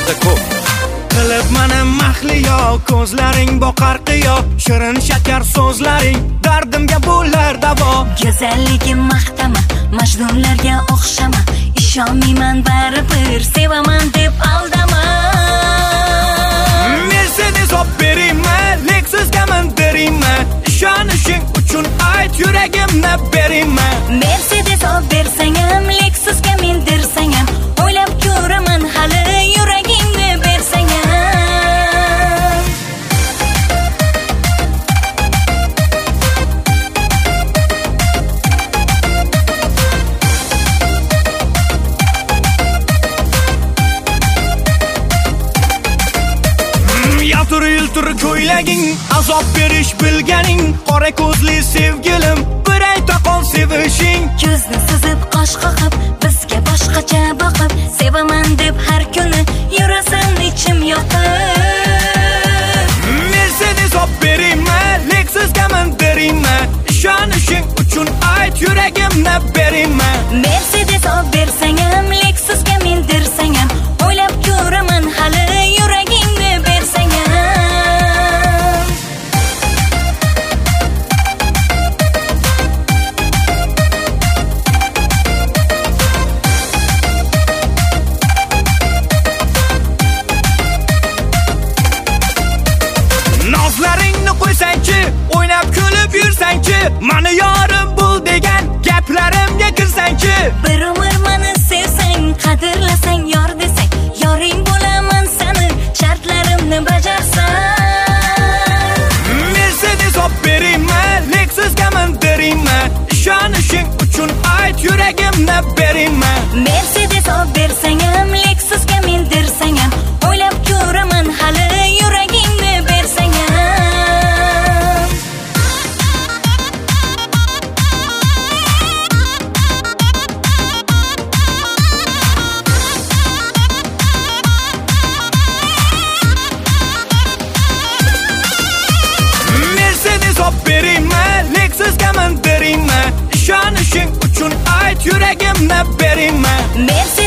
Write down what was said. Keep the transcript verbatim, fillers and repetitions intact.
juda ko'p. Qilib meni mahliyo, ko'zlaring boqar qiyo, shirin shakar so'zlaring dardimga bo'lar davo. Go'zalligim maqtama, majdunlarga o'xshama, ishonmayman baribir, sevaman deb aldama. Mercedes olib berayman, Lexusga mindirayman, ishonishing uchun ayt, yuragimni berayman. Mercedes olib bersang ham, Lexusga mindirsang ham, o'ylab ko'raman hali, yuragingni bersang ham. Yaltir yiltir ko'ylaging, azob berish bilganing, qora ko'zli sevgilim, bir ayta qol sevishing. Ko'zni suzib qosh qoqib, bizga boshqacha boqib, sevaman deb har kuni yurasan ichim yoqib. Mercedes olib berayman, Lexusga mindirayman, ishonishing uchun ayt, yuragimni berayman. Mercedes olib bersang ham, Lexusga mindirsang ham, o'ylab ko'raman hali, yuragingni bersang ham. Nozlaringni qo'ysangchi, o'ynab kulib yursangchi, mani yorim bo'l degan gaplarimga kirsangchi. Bir umr meni sevsang, qadrlasang, yor desang, yoring bo'laman seni, shartlarimni bajarsan. Mercedes olib berayman, Lexusga mindirayman, ishonishing uchun ayt, yuragimni berayman. Mercedes olib bersang ham, Lexusga mindirsang ham, o'ylab ko'raman hali, yuragingni bersang ham. Mercedes olib berayman, Lexusga mindirayman, ishonishing uchun ayt, yuragimni berayman. Mercedes